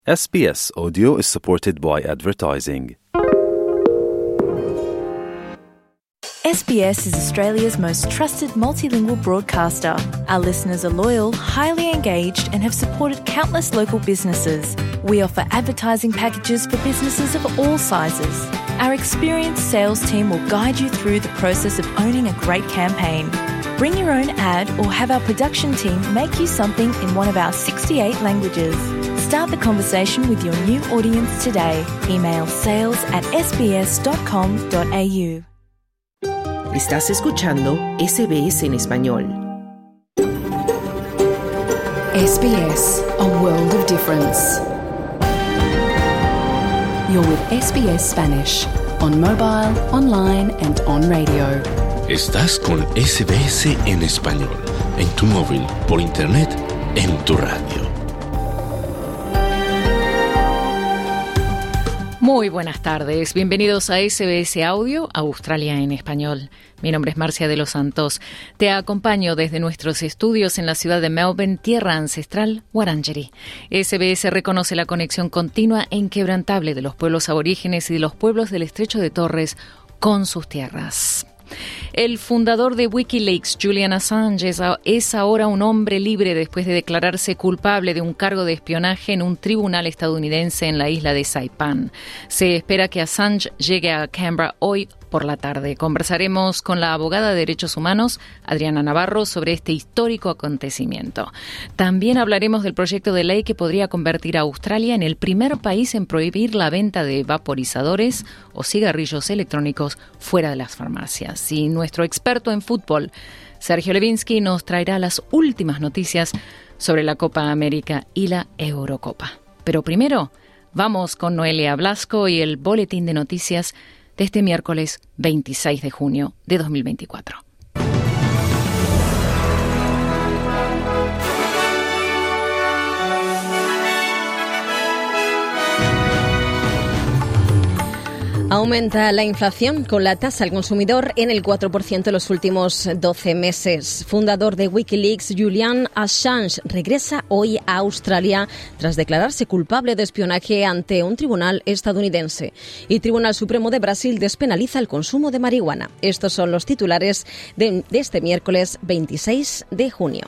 SBS Audio is supported by advertising. SBS is Australia's most trusted multilingual broadcaster. Our listeners are loyal, highly engaged, and have supported countless local businesses. We offer advertising packages for businesses of all sizes. Our experienced sales team will guide you through the process of owning a great campaign. Bring your own ad or have our production team make you something in one of our 68 languages. Start the conversation with your new audience today. Email sales@sbs.com.au. Estás escuchando SBS en español. SBS, a world of difference. You're with SBS Spanish, on mobile, online and on radio. Estás con SBS en español, en tu móvil, por internet, en tu radio. Muy buenas tardes, bienvenidos a SBS Audio, Australia en español. Mi nombre es Marcia de los Santos. Te acompaño desde nuestros estudios en la ciudad de Melbourne, tierra ancestral Wurundjeri. SBS reconoce la conexión continua e inquebrantable de los pueblos aborígenes y de los pueblos del Estrecho de Torres con sus tierras. El fundador de Wikileaks, Julian Assange, es ahora un hombre libre después de declararse culpable de un cargo de espionaje en un tribunal estadounidense en la isla de Saipan. Se espera que Assange llegue a Canberra hoy por la tarde. Conversaremos con la abogada de Derechos Humanos, Adriana Navarro, sobre este histórico acontecimiento. También hablaremos del proyecto de ley que podría convertir a Australia en el primer país en prohibir la venta de vaporizadores o cigarrillos electrónicos fuera de las farmacias. Y nuestro experto en fútbol, Sergio Levinsky, nos traerá las últimas noticias sobre la Copa América y la Eurocopa. Pero primero, vamos con Noelia Blasco y el boletín de noticias de este miércoles 26 de junio de 2024. Aumenta la inflación con la tasa al consumidor en el 4% en los últimos 12 meses. Fundador de Wikileaks, Julian Assange, regresa hoy a Australia tras declararse culpable de espionaje ante un tribunal estadounidense. Y Tribunal Supremo de Brasil despenaliza el consumo de marihuana. Estos son los titulares de este miércoles 26 de junio.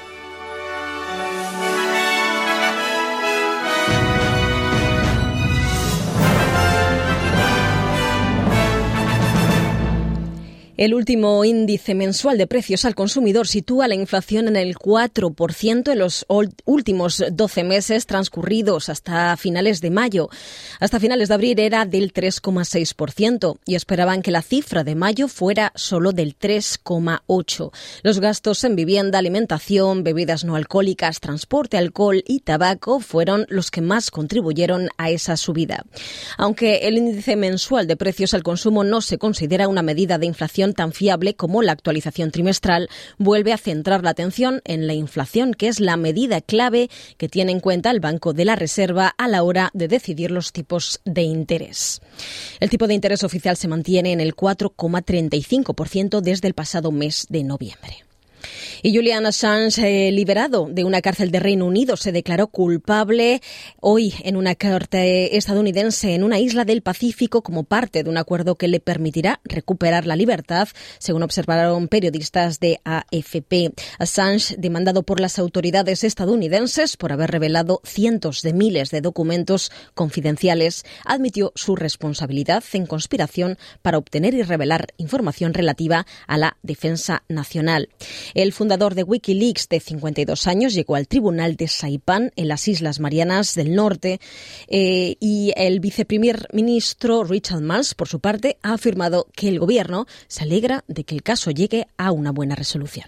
El último índice mensual de precios al consumidor sitúa la inflación en el 4% en los últimos 12 meses transcurridos hasta finales de mayo. Hasta finales de abril era del 3,6% y esperaban que la cifra de mayo fuera solo del 3,8%. Los gastos en vivienda, alimentación, bebidas no alcohólicas, transporte, alcohol y tabaco fueron los que más contribuyeron a esa subida. Aunque el índice mensual de precios al consumo no se considera una medida de inflación tan fiable como la actualización trimestral, vuelve a centrar la atención en la inflación, que es la medida clave que tiene en cuenta el Banco de la Reserva a la hora de decidir los tipos de interés. El tipo de interés oficial se mantiene en el 4,35% desde el pasado mes de noviembre. Y Julian Assange, liberado de una cárcel de Reino Unido, se declaró culpable hoy en una corte estadounidense en una isla del Pacífico como parte de un acuerdo que le permitirá recuperar la libertad, según observaron periodistas de AFP. Assange, demandado por las autoridades estadounidenses por haber revelado cientos de miles de documentos confidenciales, admitió su responsabilidad en conspiración para obtener y revelar información relativa a la defensa nacional. El fundador de Wikileaks, de 52 años, llegó al tribunal de Saipan, en las Islas Marianas del Norte, y el viceprimer ministro Richard Marles, por su parte, ha afirmado que el gobierno se alegra de que el caso llegue a una buena resolución.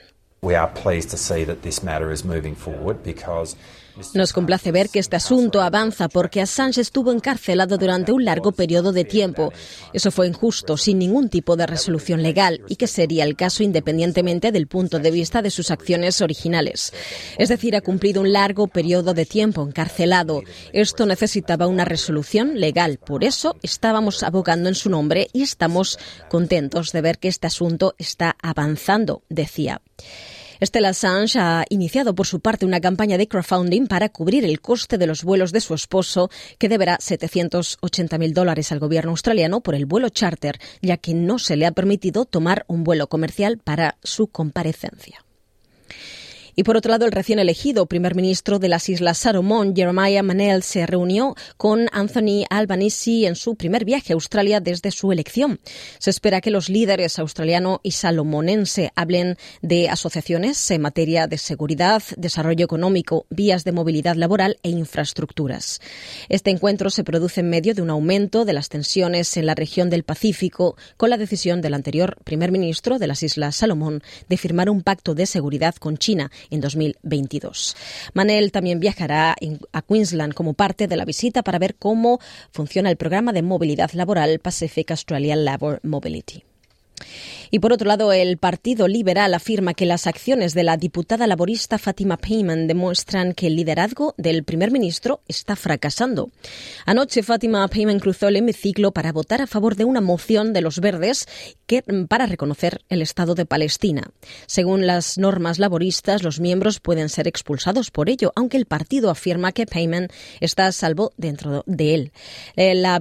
Nos complace ver que este asunto avanza porque Assange estuvo encarcelado durante un largo periodo de tiempo. Eso fue injusto, sin ningún tipo de resolución legal, y que sería el caso independientemente del punto de vista de sus acciones originales. Es decir, ha cumplido un largo periodo de tiempo encarcelado. Esto necesitaba una resolución legal. Por eso estábamos abogando en su nombre y estamos contentos de ver que este asunto está avanzando, decía. Stella Assange ha iniciado por su parte una campaña de crowdfunding para cubrir el coste de los vuelos de su esposo, que deberá $780.000 al gobierno australiano por el vuelo charter, ya que no se le ha permitido tomar un vuelo comercial para su comparecencia. Y por otro lado, el recién elegido primer ministro de las Islas Salomón, Jeremiah Manel, se reunió con Anthony Albanese en su primer viaje a Australia desde su elección. Se espera que los líderes australiano y salomonense hablen de asociaciones en materia de seguridad, desarrollo económico, vías de movilidad laboral e infraestructuras. Este encuentro se produce en medio de un aumento de las tensiones en la región del Pacífico, con la decisión del anterior primer ministro de las Islas Salomón de firmar un pacto de seguridad con China en 2022. Manel también viajará a Queensland como parte de la visita para ver cómo funciona el programa de movilidad laboral Pacific Australia Labour Mobility. Y por otro lado, el Partido Liberal afirma que las acciones de la diputada laborista Fatima Payman demuestran que el liderazgo del primer ministro está fracasando. Anoche, Fatima Payman cruzó el hemiciclo para votar a favor de una moción de los Verdes para reconocer el Estado de Palestina. Según las normas laboristas, los miembros pueden ser expulsados por ello, aunque el partido afirma que Payman está a salvo dentro de él. La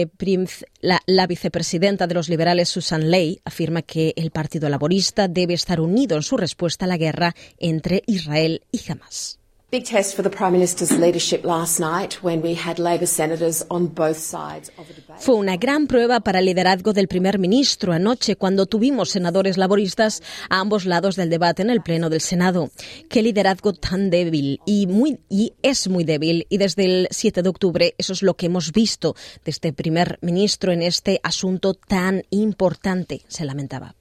vicepresidenta de los liberales, Susan Ley, afirma que el Partido Laborista debe estar unido en su respuesta a la guerra entre Israel y Hamas. Big test for the Prime Minister's leadership last night when we had Labor senators on both sides of the debate. Fue una gran prueba para el liderazgo del primer ministro anoche cuando tuvimos senadores laboristas a ambos lados del debate en el Pleno del Senado. Qué liderazgo tan débil y es muy débil, y desde el 7 de octubre eso es lo que hemos visto de este primer ministro en este asunto tan importante, se lamentaba.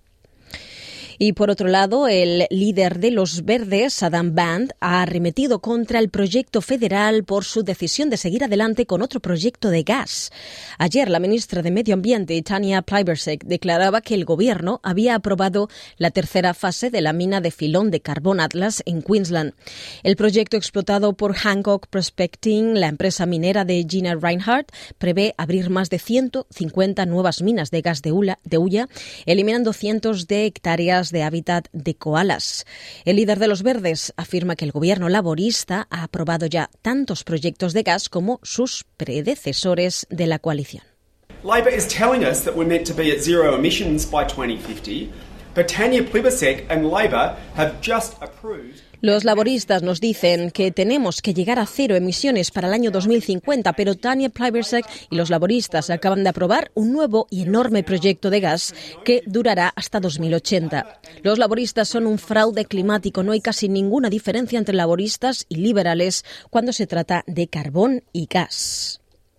Y por otro lado, el líder de los Verdes, Adam Band, ha arremetido contra el proyecto federal por su decisión de seguir adelante con otro proyecto de gas. Ayer, la ministra de Medio Ambiente, Tanya Plibersek, declaraba que el gobierno había aprobado la tercera fase de la mina de filón de carbón Atlas en Queensland. El proyecto explotado por Hancock Prospecting, la empresa minera de Gina Rinehart, prevé abrir más de 150 nuevas minas de gas de hulla, eliminando cientos de hectáreas de hábitat de koalas. El líder de los Verdes afirma que el gobierno laborista ha aprobado ya tantos proyectos de gas como sus predecesores de la coalición. Labor is telling us that we're meant to be at zero emissions by 2050, but Tanya Plibersek and Labor have just approved. Los laboristas nos dicen que tenemos que llegar a cero emisiones para el año 2050, pero Tanya Plibersek y los laboristas acaban de aprobar un nuevo y enorme proyecto de gas que durará hasta 2080. Los laboristas son un fraude climático. No hay casi ninguna diferencia entre laboristas y liberales cuando se trata de carbón y gas.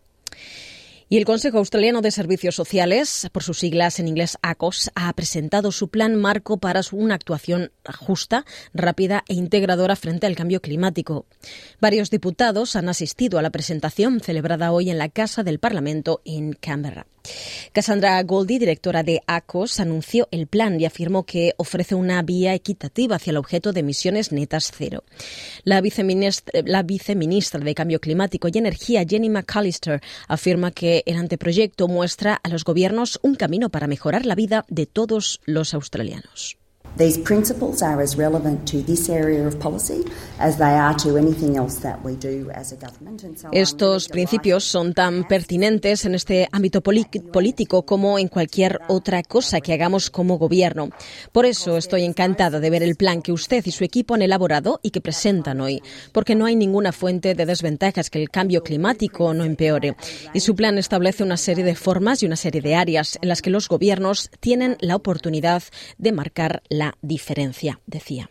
Y el Consejo Australiano de Servicios Sociales, por sus siglas en inglés ACOS, ha presentado su plan marco para una actuación justa, rápida e integradora frente al cambio climático. Varios diputados han asistido a la presentación celebrada hoy en la Casa del Parlamento en Canberra. Cassandra Goldie, directora de ACOS, anunció el plan y afirmó que ofrece una vía equitativa hacia el objeto de emisiones netas cero. La viceministra de Cambio Climático y Energía, Jenny McAllister, afirma que el anteproyecto muestra a los gobiernos un camino para mejorar la vida de todos los australianos. These principles are as relevant to this area of policy as they are to anything else that we do as a government. Estos principios son tan pertinentes en este ámbito político como en cualquier otra cosa que hagamos como gobierno. Por eso estoy encantada de ver el plan que usted y su equipo han elaborado y que presentan hoy, porque no hay ninguna fuente de desventajas que el cambio climático no empeore. Y su plan establece una serie de formas y una serie de áreas en las que los gobiernos tienen la oportunidad de marcar la diferencia, decía.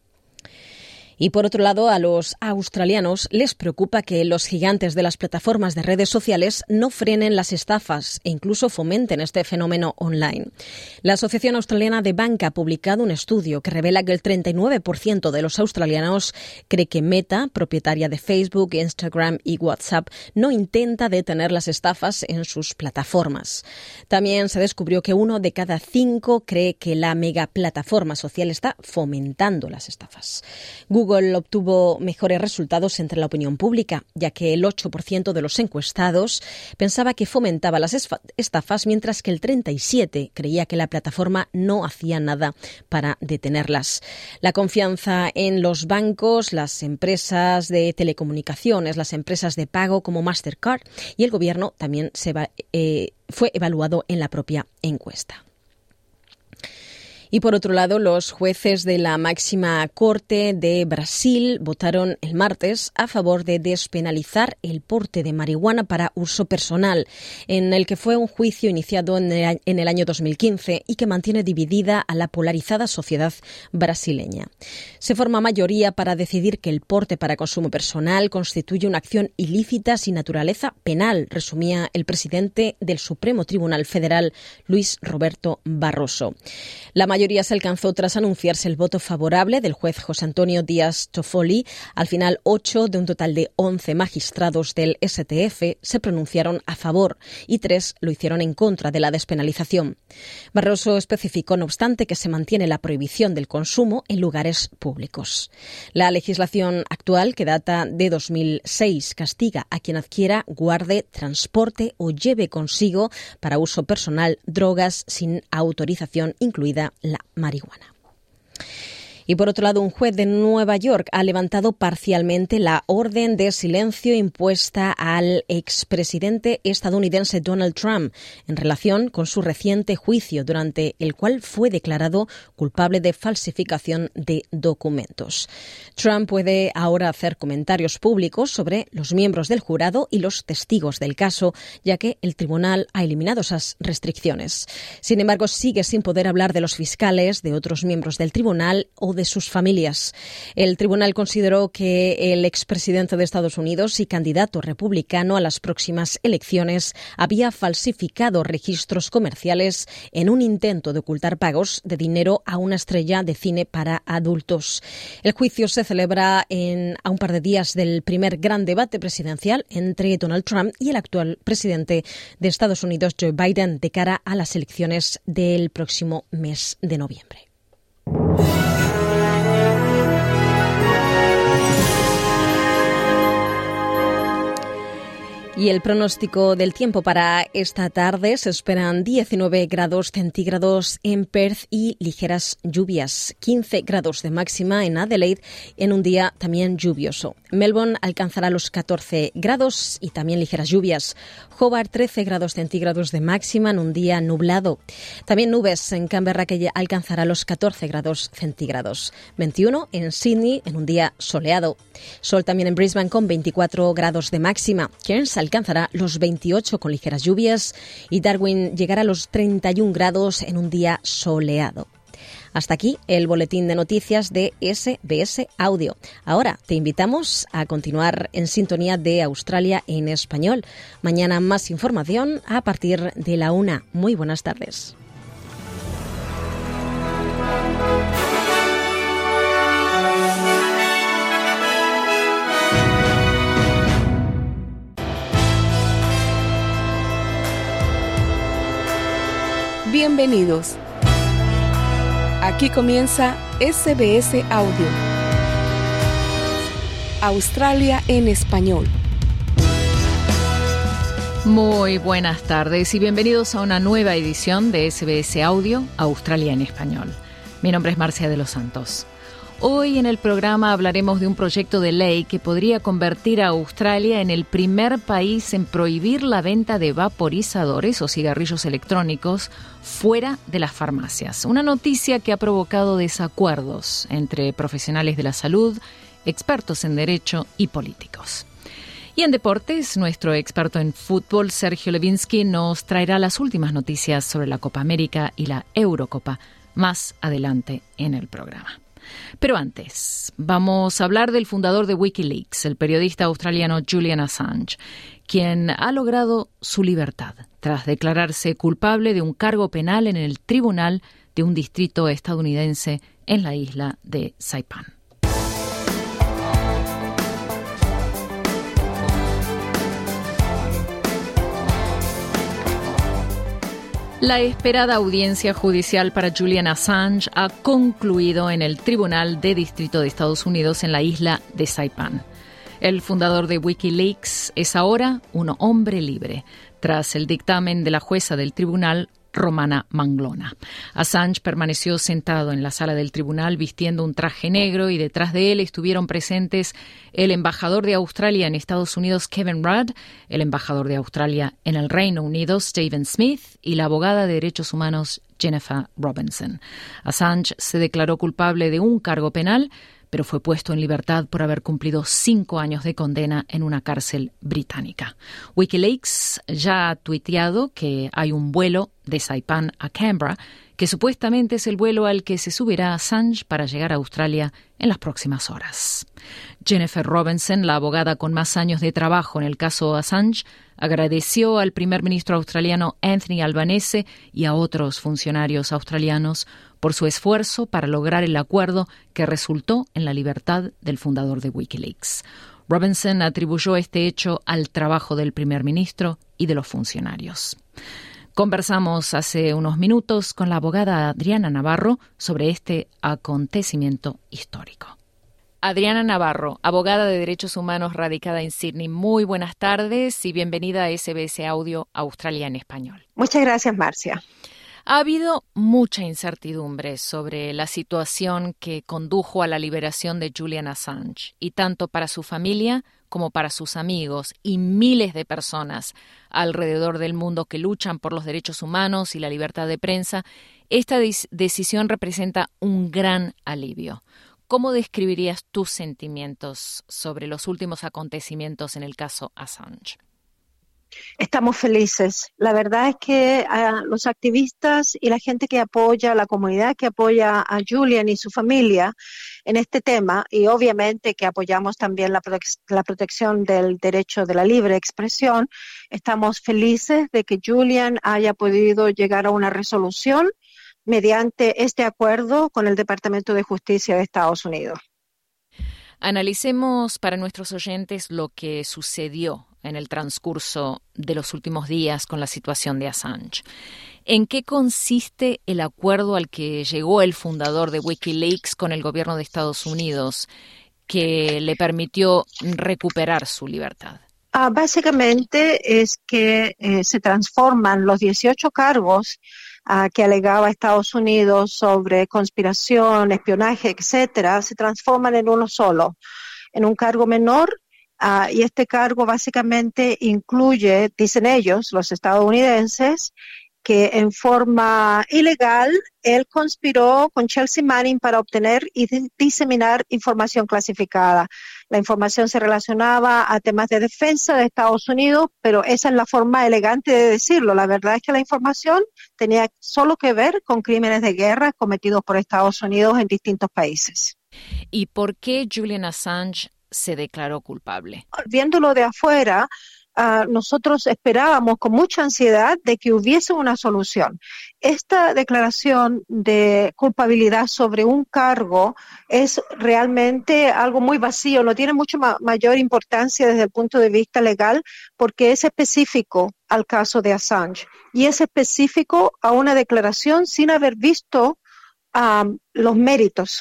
Y por otro lado, a los australianos les preocupa que los gigantes de las plataformas de redes sociales no frenen las estafas e incluso fomenten este fenómeno online. La Asociación Australiana de Banca ha publicado un estudio que revela que el 39% de los australianos cree que Meta, propietaria de Facebook, Instagram y WhatsApp, no intenta detener las estafas en sus plataformas. También se descubrió que 1 de cada 5 cree que la megaplataforma social está fomentando las estafas. Google Google obtuvo mejores resultados entre la opinión pública, ya que el 8% de los encuestados pensaba que fomentaba las estafas, mientras que el 37% creía que la plataforma no hacía nada para detenerlas. La confianza en los bancos, las empresas de telecomunicaciones, las empresas de pago como Mastercard y el gobierno también fue evaluado en la propia encuesta. Y por otro lado, los jueces de la máxima corte de Brasil votaron el martes a favor de despenalizar el porte de marihuana para uso personal, en el que fue un juicio iniciado en el año 2015 y que mantiene dividida a la polarizada sociedad brasileña. Se forma mayoría para decidir que el porte para consumo personal constituye una acción ilícita sin naturaleza penal, resumía el presidente del Supremo Tribunal Federal, Luis Roberto Barroso. La mayoría se alcanzó tras anunciarse el voto favorable del juez José Antonio Díaz Toffoli. Al final, 8 de un total de 11 magistrados del STF se pronunciaron a favor y 3 lo hicieron en contra de la despenalización. Barroso especificó, no obstante, que se mantiene la prohibición del consumo en lugares públicos. La legislación actual, que data de 2006, castiga a quien adquiera, guarde, transporte o lleve consigo para uso personal drogas sin autorización, incluida la marihuana. Y por otro lado, un juez de Nueva York ha levantado parcialmente la orden de silencio impuesta al expresidente estadounidense Donald Trump en relación con su reciente juicio, durante el cual fue declarado culpable de falsificación de documentos. Trump puede ahora hacer comentarios públicos sobre los miembros del jurado y los testigos del caso, ya que el tribunal ha eliminado esas restricciones. Sin embargo, sigue sin poder hablar de los fiscales, de otros miembros del tribunal o de sus familias. El tribunal consideró que el expresidente de Estados Unidos y candidato republicano a las próximas elecciones había falsificado registros comerciales en un intento de ocultar pagos de dinero a una estrella de cine para adultos. El juicio se celebra a un par de días del primer gran debate presidencial entre Donald Trump y el actual presidente de Estados Unidos, Joe Biden, de cara a las elecciones del próximo mes de noviembre. Y el pronóstico del tiempo para esta tarde: se esperan 19 grados centígrados en Perth y ligeras lluvias, 15 grados de máxima en Adelaide en un día también lluvioso. Melbourne alcanzará los 14 grados y también ligeras lluvias. Hobart 13 grados centígrados de máxima en un día nublado. También nubes en Canberra, que alcanzará los 14 grados centígrados. 21 en Sydney en un día soleado. Sol también en Brisbane con 24 grados de máxima. Cairns alcanzará los 28 con ligeras lluvias y Darwin llegará a los 31 grados en un día soleado. Hasta aquí el boletín de noticias de SBS Audio. Ahora te invitamos a continuar en sintonía de Australia en español. Mañana más información a partir de la 1. Muy buenas tardes. Bienvenidos. Aquí comienza SBS Audio. Australia en español. Muy buenas tardes y bienvenidos a una nueva edición de SBS Audio, Australia en español. Mi nombre es Marcia de los Santos. Hoy en el programa hablaremos de un proyecto de ley que podría convertir a Australia en el primer país en prohibir la venta de vaporizadores o cigarrillos electrónicos fuera de las farmacias. Una noticia que ha provocado desacuerdos entre profesionales de la salud, expertos en derecho y políticos. Y en deportes, nuestro experto en fútbol, Sergio Levinsky, nos traerá las últimas noticias sobre la Copa América y la Eurocopa más adelante en el programa. Pero antes, vamos a hablar del fundador de Wikileaks, el periodista australiano Julian Assange, quien ha logrado su libertad tras declararse culpable de un cargo penal en el tribunal de un distrito estadounidense en la isla de Saipan. La esperada audiencia judicial para Julian Assange ha concluido en el Tribunal de Distrito de Estados Unidos en la isla de Saipán. El fundador de Wikileaks es ahora un hombre libre, tras el dictamen de la jueza del tribunal, Romana Manglona. Assange permaneció sentado en la sala del tribunal vistiendo un traje negro y detrás de él estuvieron presentes el embajador de Australia en Estados Unidos, Kevin Rudd, el embajador de Australia en el Reino Unido, Stephen Smith, y la abogada de derechos humanos, Jennifer Robinson. Assange se declaró culpable de un cargo penal, pero fue puesto en libertad por haber cumplido 5 años de condena en una cárcel británica. Wikileaks ya ha tuiteado que hay un vuelo de Saipán a Canberra, que supuestamente es el vuelo al que se subirá Assange para llegar a Australia en las próximas horas. Jennifer Robinson, la abogada con más años de trabajo en el caso Assange, agradeció al primer ministro australiano Anthony Albanese y a otros funcionarios australianos por su esfuerzo para lograr el acuerdo que resultó en la libertad del fundador de Wikileaks. Robinson atribuyó este hecho al trabajo del primer ministro y de los funcionarios. Conversamos hace unos minutos con la abogada Adriana Navarro sobre este acontecimiento histórico. Adriana Navarro, abogada de derechos humanos radicada en Sydney. Muy buenas tardes y bienvenida a SBS Audio Australia en Español. Muchas gracias, Marcia. Ha habido mucha incertidumbre sobre la situación que condujo a la liberación de Julian Assange, y tanto para su familia como para sus amigos y miles de personas alrededor del mundo que luchan por los derechos humanos y la libertad de prensa, esta decisión representa un gran alivio. ¿Cómo describirías tus sentimientos sobre los últimos acontecimientos en el caso Assange? Estamos felices. La verdad es que los activistas y la gente que apoya, la comunidad que apoya a Julian y su familia en este tema, y obviamente que apoyamos también la protección del derecho de la libre expresión, estamos felices de que Julian haya podido llegar a una resolución mediante este acuerdo con el Departamento de Justicia de Estados Unidos. Analicemos para nuestros oyentes lo que sucedió en el transcurso de los últimos días con la situación de Assange. ¿En qué consiste el acuerdo al que llegó el fundador de Wikileaks con el gobierno de Estados Unidos que le permitió recuperar su libertad? Básicamente es que se transforman los 18 cargos que alegaba Estados Unidos sobre conspiración, espionaje, etcétera, se transforman en uno solo, en un cargo menor. Y este cargo básicamente incluye, dicen ellos, los estadounidenses, que en forma ilegal él conspiró con Chelsea Manning para obtener y diseminar información clasificada. La información se relacionaba a temas de defensa de Estados Unidos, pero esa es la forma elegante de decirlo. La verdad es que la información tenía solo que ver con crímenes de guerra cometidos por Estados Unidos en distintos países. ¿Y por qué Julian Assange se declaró culpable? Viéndolo de afuera, nosotros esperábamos con mucha ansiedad de que hubiese una solución. Esta declaración de culpabilidad sobre un cargo es realmente algo muy vacío, no tiene mucho mayor importancia desde el punto de vista legal porque es específico al caso de Assange y es específico a una declaración sin haber visto los méritos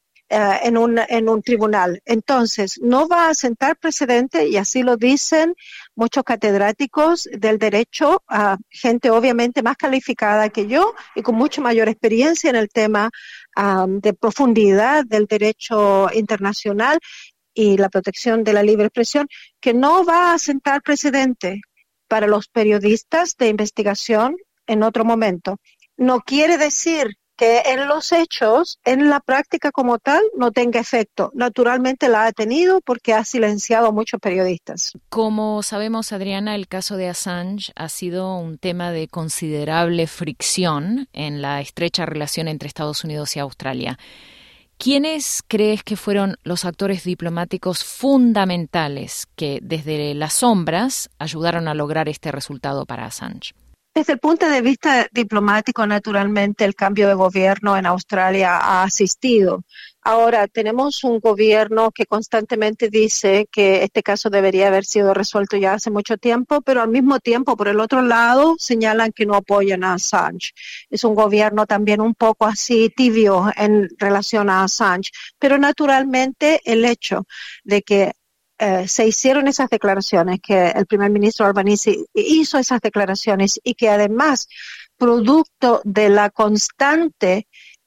en un tribunal. Entonces, no va a sentar precedente, y así lo dicen muchos catedráticos del derecho, gente obviamente más calificada que yo y con mucha mayor experiencia en el tema de profundidad del derecho internacional y la protección de la libre expresión, que no va a sentar precedente para los periodistas de investigación en otro momento. No quiere decir que en los hechos, en la práctica como tal, no tenga efecto. Naturalmente la ha tenido porque ha silenciado a muchos periodistas. Como sabemos, Adriana, el caso de Assange ha sido un tema de considerable fricción en la estrecha relación entre Estados Unidos y Australia. ¿Quiénes crees que fueron los actores diplomáticos fundamentales que desde las sombras ayudaron a lograr este resultado para Assange? Desde el punto de vista diplomático, naturalmente, el cambio de gobierno en Australia ha asistido. Ahora, tenemos un gobierno que constantemente dice que este caso debería haber sido resuelto ya hace mucho tiempo, pero al mismo tiempo, por el otro lado, señalan que no apoyan a Assange. Es un gobierno también un poco así tibio en relación a Assange. Pero naturalmente, el hecho de que se hicieron esas declaraciones, que el primer ministro Albanese hizo esas declaraciones y que además, producto de la constante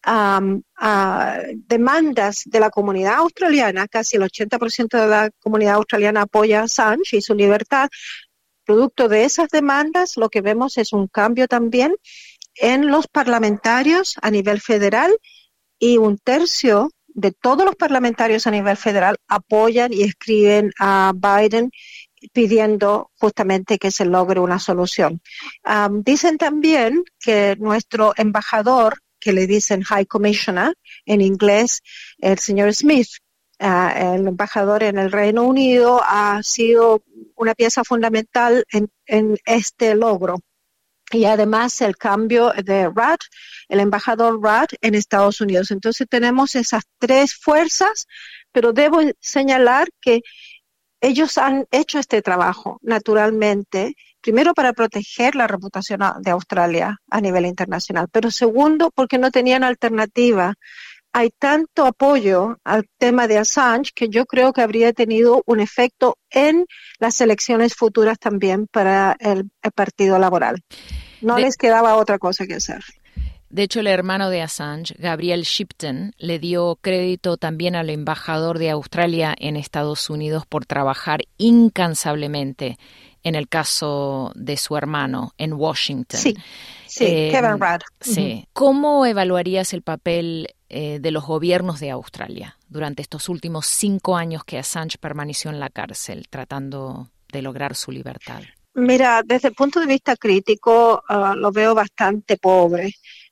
demandas de la comunidad australiana, casi el 80% de la comunidad australiana apoya a Assange y su libertad, producto de esas demandas, lo que vemos es un cambio también en los parlamentarios a nivel federal y 1/3 de todos los parlamentarios a nivel federal apoyan y escriben a Biden pidiendo justamente que se logre una solución. Dicen también que nuestro embajador, que le dicen High Commissioner en inglés, el señor Smith, el embajador en el Reino Unido, ha sido una pieza fundamental en este logro. Y además el cambio de Rudd, el embajador Rudd en Estados Unidos. Entonces tenemos esas 3 fuerzas, pero debo señalar que ellos han hecho este trabajo naturalmente, primero para proteger la reputación de Australia a nivel internacional, pero segundo porque no tenían alternativa. Hay tanto apoyo al tema de Assange que yo creo que habría tenido un efecto en las elecciones futuras también para el Partido Laboral. No les quedaba otra cosa que hacer. De hecho, el hermano de Assange, Gabriel Shipton, le dio crédito también al embajador de Australia en Estados Unidos por trabajar incansablemente en el caso de su hermano en Washington. Sí, Kevin Rudd. Sí. Uh-huh. ¿Cómo evaluarías el papel de los gobiernos de Australia durante estos últimos 5 años que Assange permaneció en la cárcel tratando de lograr su libertad? Mira, desde el punto de vista crítico, lo veo bastante pobre.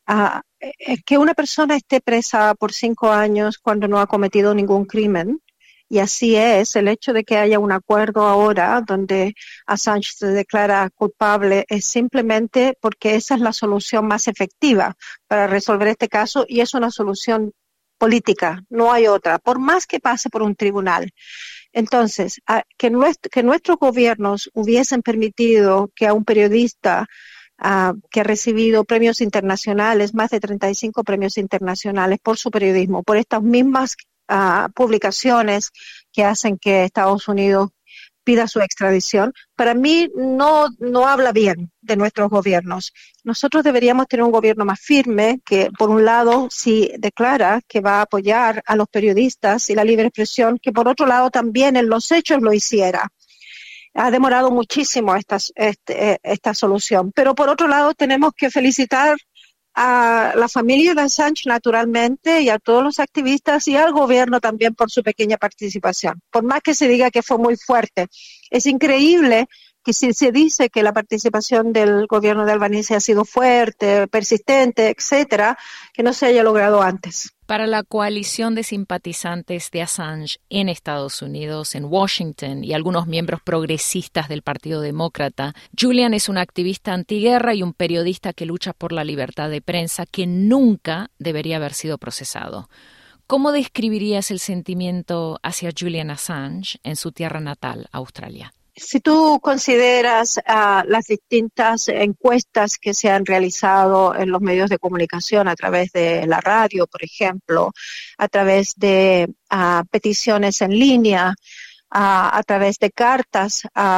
Que una persona esté presa por 5 años cuando no ha cometido ningún crimen, y así es, el hecho de que haya un acuerdo ahora donde Assange se declara culpable es simplemente porque esa es la solución más efectiva para resolver este caso y es una solución política, no hay otra, por más que pase por un tribunal. Entonces, que nuestros gobiernos hubiesen permitido que a un periodista que ha recibido premios internacionales, más de 35 premios internacionales por su periodismo, por estas mismas publicaciones que hacen que Estados Unidos pida su extradición, para mí no habla bien de nuestros gobiernos. Nosotros deberíamos tener un gobierno más firme que, por un lado, sí declara que va a apoyar a los periodistas y la libre expresión, que por otro lado también en los hechos lo hiciera. Ha demorado muchísimo esta solución, pero por otro lado tenemos que felicitar a la familia de Assange naturalmente y a todos los activistas y al gobierno también por su pequeña participación. Por más que se diga que fue muy fuerte, es increíble que si se dice que la participación del gobierno de Albanese ha sido fuerte, persistente, etcétera, que no se haya logrado antes. Para la coalición de simpatizantes de Assange en Estados Unidos, en Washington y algunos miembros progresistas del Partido Demócrata, Julian es un activista antiguerra y un periodista que lucha por la libertad de prensa que nunca debería haber sido procesado. ¿Cómo describirías el sentimiento hacia Julian Assange en su tierra natal, Australia? Si tú consideras las distintas encuestas que se han realizado en los medios de comunicación a través de la radio, por ejemplo, a través de peticiones en línea, a través de cartas,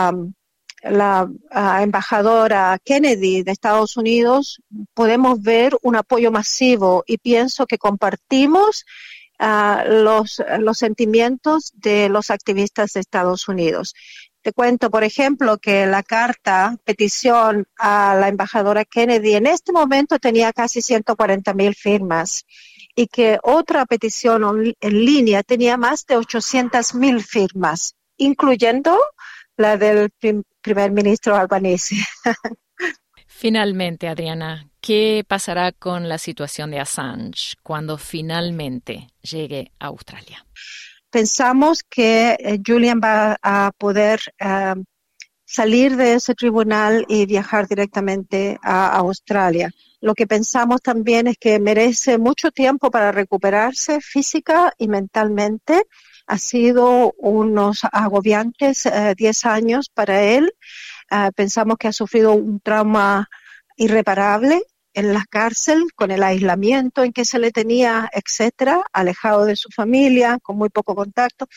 la embajadora Kennedy de Estados Unidos, podemos ver un apoyo masivo y pienso que compartimos los sentimientos de los activistas de Estados Unidos. Te cuento, por ejemplo, que la petición a la embajadora Kennedy en este momento tenía casi 140,000 firmas y que otra petición en línea tenía más de 800,000 firmas, incluyendo la del primer ministro Albanese. Finalmente, Adriana, ¿qué pasará con la situación de Assange cuando finalmente llegue a Australia? Pensamos que Julian va a poder salir de ese tribunal y viajar directamente a Australia. Lo que pensamos también es que merece mucho tiempo para recuperarse física y mentalmente. Ha sido unos agobiantes 10 años para él. Pensamos que ha sufrido un trauma irreparable en la cárcel, con el aislamiento en que se le tenía, etcétera, alejado de su familia, con muy poco contacto,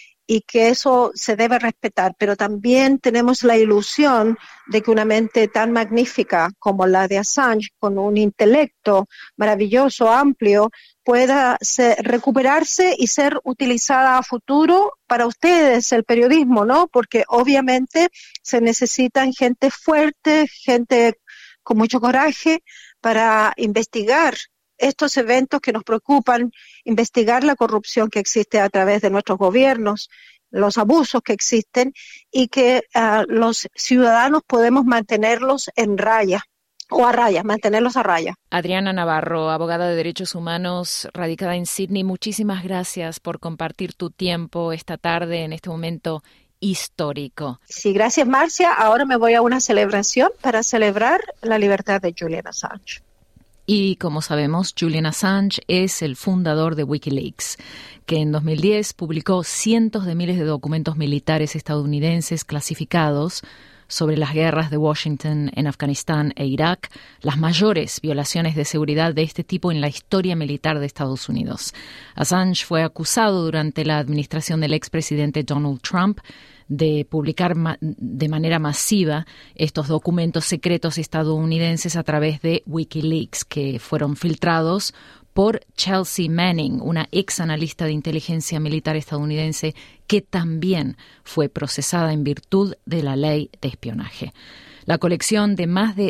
y que eso se debe respetar. Pero también tenemos la ilusión de que una mente tan magnífica como la de Assange, con un intelecto maravilloso, amplio, pueda recuperarse y ser utilizada a futuro para ustedes, el periodismo, ¿no? Porque obviamente se necesitan gente fuerte, gente con mucho coraje para investigar estos eventos que nos preocupan, investigar la corrupción que existe a través de nuestros gobiernos, los abusos que existen, y que los ciudadanos podemos mantenerlos en raya. O a raya, mantenerlos a raya. Adriana Navarro, abogada de derechos humanos radicada en Sydney, muchísimas gracias por compartir tu tiempo esta tarde en este momento histórico. Sí, gracias, Marcia. Ahora me voy a una celebración para celebrar la libertad de Julian Assange. Y como sabemos, Julian Assange es el fundador de Wikileaks, que en 2010 publicó cientos de miles de documentos militares estadounidenses clasificados sobre las guerras de Washington en Afganistán e Irak, las mayores violaciones de seguridad de este tipo en la historia militar de Estados Unidos. Assange fue acusado durante la administración del expresidente Donald Trump de publicar de manera masiva estos documentos secretos estadounidenses a través de Wikileaks, que fueron filtrados por Chelsea Manning, una ex analista de inteligencia militar estadounidense que también fue procesada en virtud de la ley de espionaje. La colección de más de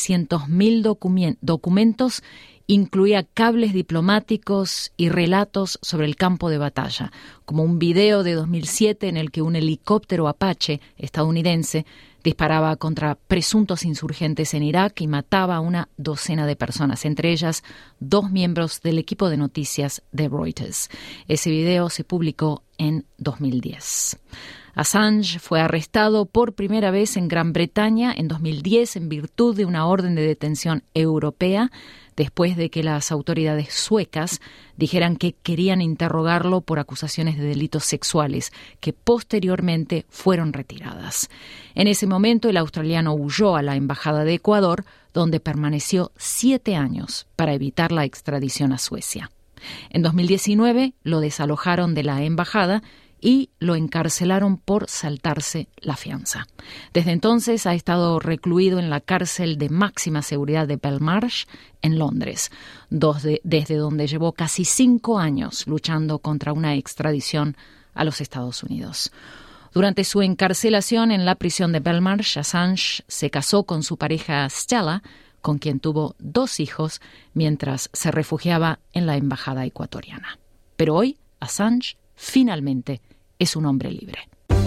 700.000 documentos incluía cables diplomáticos y relatos sobre el campo de batalla, como un video de 2007 en el que un helicóptero Apache estadounidense disparaba contra presuntos insurgentes en Irak y mataba a una docena de personas, entre ellas 2 miembros del equipo de noticias de Reuters. Ese video se publicó en 2010. Assange fue arrestado por primera vez en Gran Bretaña en 2010 en virtud de una orden de detención europea, después de que las autoridades suecas dijeran que querían interrogarlo por acusaciones de delitos sexuales, que posteriormente fueron retiradas. En ese momento, el australiano huyó a la Embajada de Ecuador, donde permaneció 7 años para evitar la extradición a Suecia. En 2019 lo desalojaron de la embajada y lo encarcelaron por saltarse la fianza. Desde entonces ha estado recluido en la cárcel de máxima seguridad de Belmarsh, en Londres, desde donde llevó casi 5 años luchando contra una extradición a los Estados Unidos. Durante su encarcelación en la prisión de Belmarsh, Assange se casó con su pareja Stella, con quien tuvo 2 hijos mientras se refugiaba en la embajada ecuatoriana. Pero hoy, Assange finalmente es un hombre libre.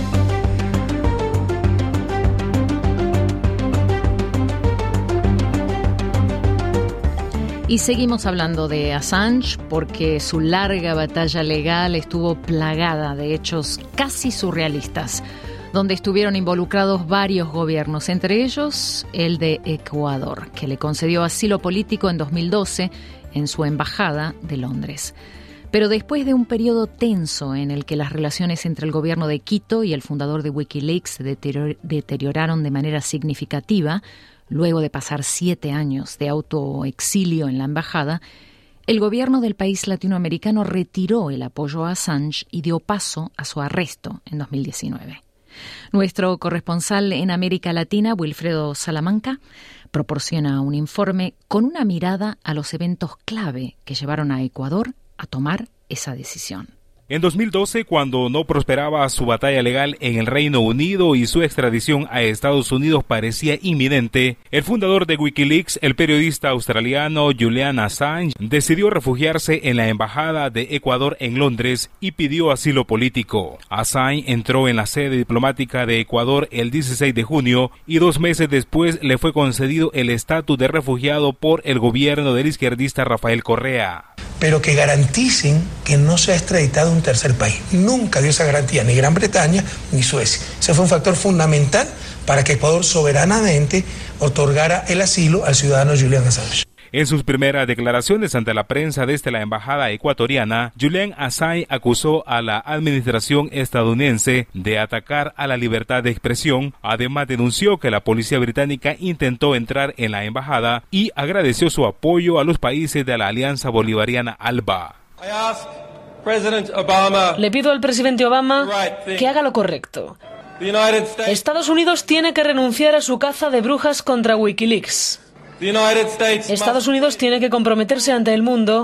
Y seguimos hablando de Assange porque su larga batalla legal estuvo plagada de hechos casi surrealistas, donde estuvieron involucrados varios gobiernos, entre ellos el de Ecuador, que le concedió asilo político en 2012 en su embajada de Londres. Pero después de un periodo tenso en el que las relaciones entre el gobierno de Quito y el fundador de Wikileaks se deterioraron de manera significativa, luego de pasar 7 años de autoexilio en la embajada, el gobierno del país latinoamericano retiró el apoyo a Assange y dio paso a su arresto en 2019. Nuestro corresponsal en América Latina, Wilfredo Salamanca, proporciona un informe con una mirada a los eventos clave que llevaron a Ecuador a tomar esa decisión. En 2012, cuando no prosperaba su batalla legal en el Reino Unido y su extradición a Estados Unidos parecía inminente, el fundador de Wikileaks, el periodista australiano Julian Assange, decidió refugiarse en la embajada de Ecuador en Londres y pidió asilo político. Assange entró en la sede diplomática de Ecuador el 16 de junio y 2 meses después le fue concedido el estatus de refugiado por el gobierno del izquierdista Rafael Correa. Pero que garanticen que no sea extraditado a un tercer país. Nunca dio esa garantía ni Gran Bretaña ni Suecia. Ese fue un factor fundamental para que Ecuador soberanamente otorgara el asilo al ciudadano Julian Assange. En sus primeras declaraciones ante la prensa desde la embajada ecuatoriana, Julian Assange acusó a la administración estadounidense de atacar a la libertad de expresión. Además, denunció que la policía británica intentó entrar en la embajada y agradeció su apoyo a los países de la Alianza Bolivariana ALBA. Le pido al presidente Obama que haga lo correcto. Estados Unidos tiene que renunciar a su caza de brujas contra Wikileaks. Estados Unidos tiene que comprometerse ante el mundo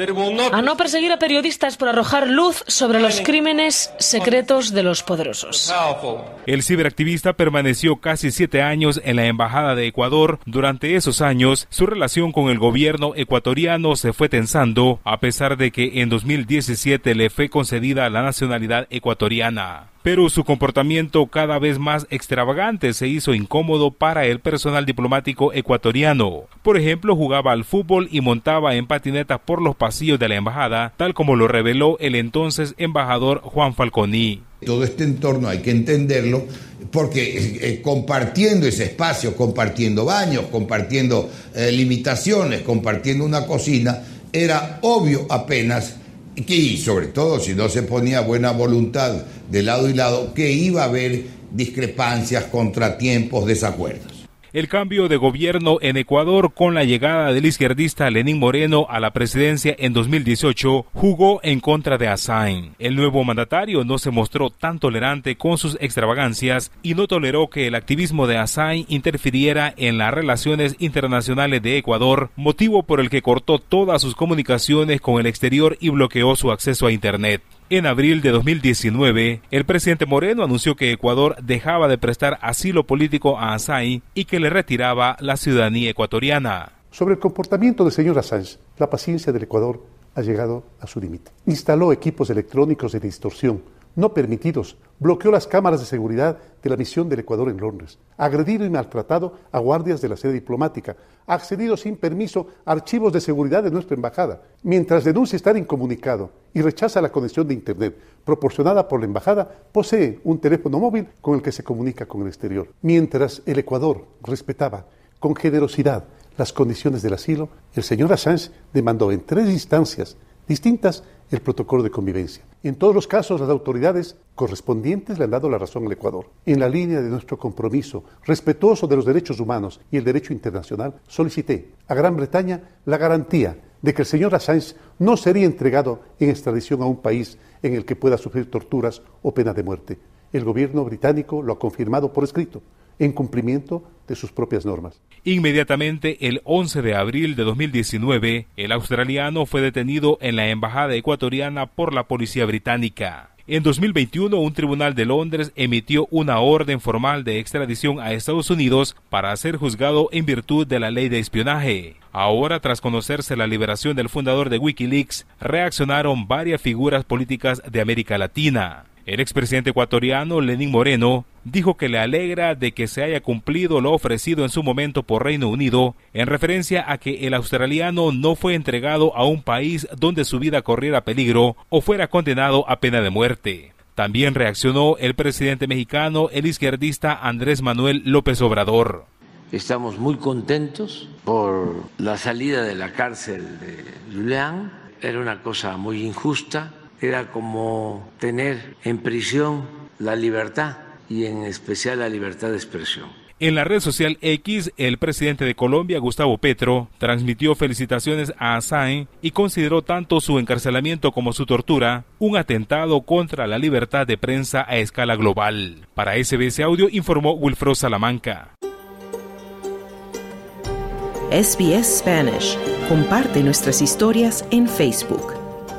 a no perseguir a periodistas por arrojar luz sobre los crímenes secretos de los poderosos. El ciberactivista permaneció casi 7 años en la Embajada de Ecuador. Durante esos años, su relación con el gobierno ecuatoriano se fue tensando, a pesar de que en 2017 le fue concedida la nacionalidad ecuatoriana. Pero su comportamiento cada vez más extravagante se hizo incómodo para el personal diplomático ecuatoriano. Por ejemplo, jugaba al fútbol y montaba en patineta por los pasillos de la embajada, tal como lo reveló el entonces embajador Juan Falconi. Todo este entorno hay que entenderlo porque compartiendo ese espacio, compartiendo baños, compartiendo limitaciones, compartiendo una cocina, era obvio apenas que, y sobre todo si no se ponía buena voluntad de lado y lado, que iba a haber discrepancias, contratiempos, desacuerdos. El cambio de gobierno en Ecuador con la llegada del izquierdista Lenín Moreno a la presidencia en 2018 jugó en contra de Assange. El nuevo mandatario no se mostró tan tolerante con sus extravagancias y no toleró que el activismo de Assange interfiriera en las relaciones internacionales de Ecuador, motivo por el que cortó todas sus comunicaciones con el exterior y bloqueó su acceso a Internet. En abril de 2019, el presidente Moreno anunció que Ecuador dejaba de prestar asilo político a Assange y que le retiraba la ciudadanía ecuatoriana. Sobre el comportamiento del señor Assange, la paciencia del Ecuador ha llegado a su límite. Instaló equipos electrónicos de distorsión no permitidos, bloqueó las cámaras de seguridad de la misión del Ecuador en Londres, ha agredido y maltratado a guardias de la sede diplomática, ha accedido sin permiso a archivos de seguridad de nuestra embajada, mientras denuncia estar incomunicado y rechaza la conexión de Internet proporcionada por la embajada, posee un teléfono móvil con el que se comunica con el exterior. Mientras el Ecuador respetaba con generosidad las condiciones del asilo, el señor Assange demandó en 3 instancias distintas el protocolo de convivencia. En todos los casos, las autoridades correspondientes le han dado la razón al Ecuador. En la línea de nuestro compromiso respetuoso de los derechos humanos y el derecho internacional, solicité a Gran Bretaña la garantía de que el señor Assange no sería entregado en extradición a un país en el que pueda sufrir torturas o pena de muerte. El gobierno británico lo ha confirmado por escrito, en cumplimiento de sus propias normas. Inmediatamente, el 11 de abril de 2019, el australiano fue detenido en la embajada ecuatoriana por la policía británica. En 2021, un tribunal de Londres emitió una orden formal de extradición a Estados Unidos para ser juzgado en virtud de la ley de espionaje. Ahora, tras conocerse la liberación del fundador de Wikileaks, reaccionaron varias figuras políticas de América Latina. El expresidente ecuatoriano Lenín Moreno dijo que le alegra de que se haya cumplido lo ofrecido en su momento por Reino Unido, en referencia a que el australiano no fue entregado a un país donde su vida corriera peligro o fuera condenado a pena de muerte. También reaccionó el presidente mexicano, el izquierdista Andrés Manuel López Obrador. Estamos muy contentos por la salida de la cárcel de Julian. Era una cosa muy injusta. Era como tener en prisión la libertad y en especial la libertad de expresión. En la red social X, el presidente de Colombia, Gustavo Petro, transmitió felicitaciones a Assange y consideró tanto su encarcelamiento como su tortura un atentado contra la libertad de prensa a escala global. Para SBS Audio informó Wilfredo Salamanca. SBS Spanish. Comparte nuestras historias en Facebook.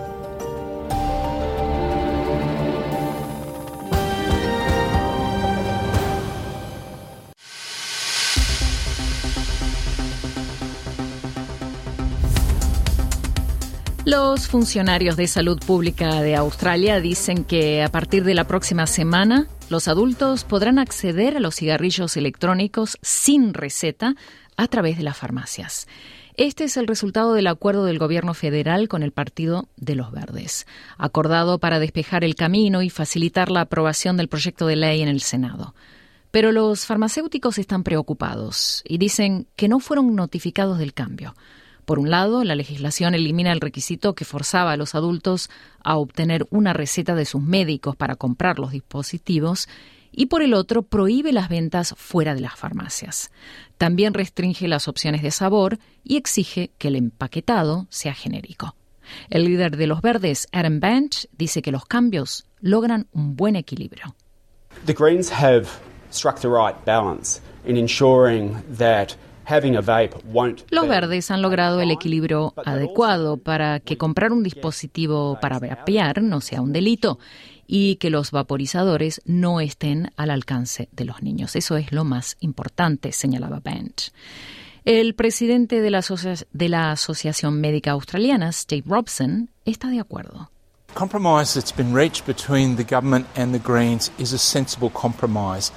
Los funcionarios de salud pública de Australia dicen que a partir de la próxima semana los adultos podrán acceder a los cigarrillos electrónicos sin receta a través de las farmacias. Este es el resultado del acuerdo del gobierno federal con el Partido de los Verdes, acordado para despejar el camino y facilitar la aprobación del proyecto de ley en el Senado. Pero los farmacéuticos están preocupados y dicen que no fueron notificados del cambio. Por un lado, la legislación elimina el requisito que forzaba a los adultos a obtener una receta de sus médicos para comprar los dispositivos y por el otro, prohíbe las ventas fuera de las farmacias. También restringe las opciones de sabor y exige que el empaquetado sea genérico. El líder de los Verdes, Adam Bandt, dice que los cambios logran un buen equilibrio. The Greens have struck the right balance in ensuring that Los Verdes han logrado el equilibrio adecuado para que comprar un dispositivo para vapear no sea un delito y que los vaporizadores no estén al alcance de los niños. Eso es lo más importante, señalaba Bandt. El presidente de la Asociación Médica Australiana, Steve Robson, está de acuerdo. The compromise that's been reached between the government and the Greens is a sensible compromise.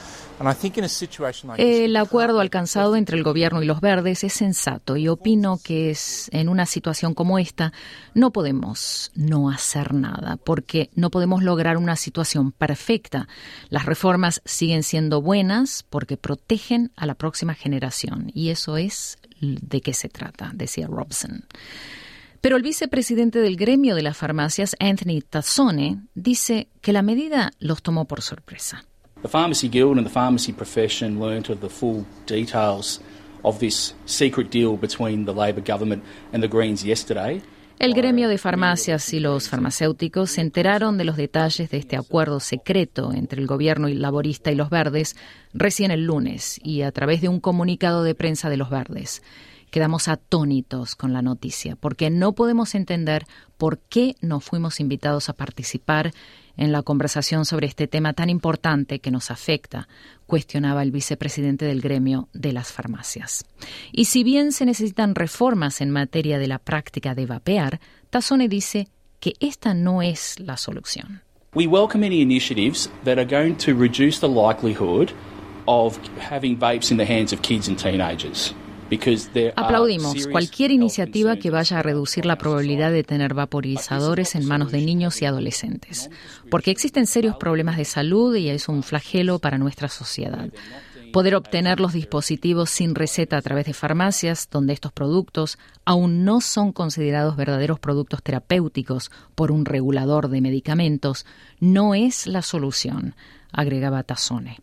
El acuerdo alcanzado entre el gobierno y los Verdes es sensato y opino que en una situación como esta no podemos no hacer nada porque no podemos lograr una situación perfecta. Las reformas siguen siendo buenas porque protegen a la próxima generación y eso es de qué se trata, decía Robson. Pero el vicepresidente del gremio de las farmacias, Anthony Tassone, dice que la medida los tomó por sorpresa. The Pharmacy Guild and the pharmacy profession learnt of the full details of this secret deal between the Labor government and the Greens yesterday. El gremio de farmacias y los farmacéuticos se enteraron de los detalles de este acuerdo secreto entre el gobierno laborista y los Verdes recién el lunes y a través de un comunicado de prensa de los Verdes. Quedamos atónitos con la noticia porque no podemos entender por qué no fuimos invitados a participar en la conversación sobre este tema tan importante que nos afecta, cuestionaba el vicepresidente del gremio de las farmacias. Y si bien se necesitan reformas en materia de la práctica de vapear, Tassone dice que esta no es la solución. We welcome any initiatives that are going to reduce the likelihood of having vapes in the hands of kids and teenagers. Aplaudimos cualquier iniciativa que vaya a reducir la probabilidad de tener vaporizadores en manos de niños y adolescentes, porque existen serios problemas de salud y es un flagelo para nuestra sociedad. Poder obtener los dispositivos sin receta a través de farmacias, donde estos productos aún no son considerados verdaderos productos terapéuticos por un regulador de medicamentos, no es la solución, agregaba Tassone.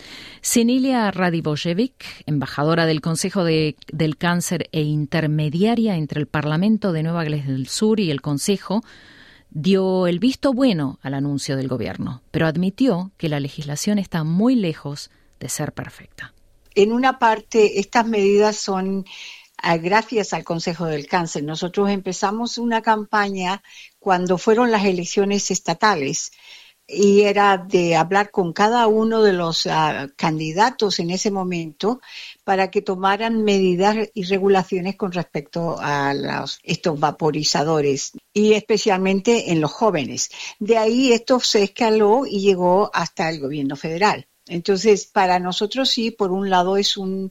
Senilia Radivojevic, embajadora del Consejo del Cáncer e intermediaria entre el Parlamento de Nueva Gales del Sur y el Consejo, dio el visto bueno al anuncio del gobierno, pero admitió que la legislación está muy lejos de ser perfecta. En una parte, estas medidas son gracias al Consejo del Cáncer. Nosotros empezamos una campaña cuando fueron las elecciones estatales, y era de hablar con cada uno de los candidatos en ese momento para que tomaran medidas y regulaciones con respecto a estos vaporizadores y especialmente en los jóvenes. De ahí esto se escaló y llegó hasta el gobierno federal. Entonces, para nosotros sí, por un lado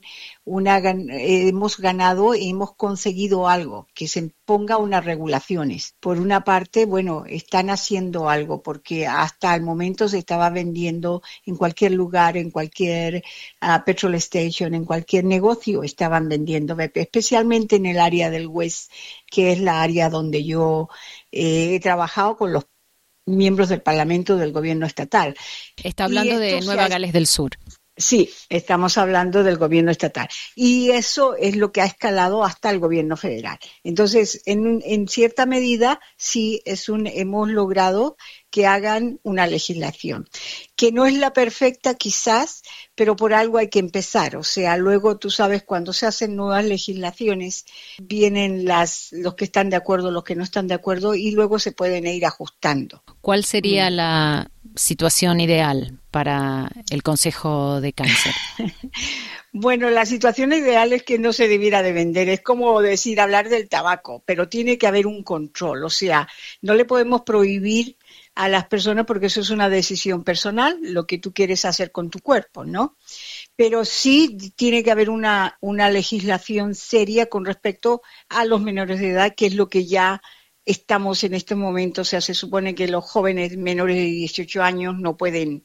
hemos ganado y hemos conseguido algo, que se ponga unas regulaciones. Por una parte, bueno, están haciendo algo, porque hasta el momento se estaba vendiendo en cualquier lugar, en cualquier petrol station, en cualquier negocio estaban vendiendo vape, especialmente en el área del West, que es la área donde yo he trabajado con los miembros del Parlamento del gobierno estatal. Está hablando de Nueva Gales del Sur. Sí, estamos hablando del gobierno estatal. Y eso es lo que ha escalado hasta el gobierno federal. Entonces, en cierta medida, sí hemos logrado que hagan una legislación, que no es la perfecta quizás, pero por algo hay que empezar. O sea, luego tú sabes, cuando se hacen nuevas legislaciones, vienen los que están de acuerdo, los que no están de acuerdo, y luego se pueden ir ajustando. ¿Cuál sería la situación ideal para el Consejo de Cáncer? Bueno, la situación ideal es que no se debiera de vender. Es como hablar del tabaco, pero tiene que haber un control. O sea, no le podemos prohibir a las personas porque eso es una decisión personal, lo que tú quieres hacer con tu cuerpo, ¿no? Pero sí tiene que haber una legislación seria con respecto a los menores de edad, que es lo que ya estamos en este momento. O sea, se supone que los jóvenes menores de 18 años no pueden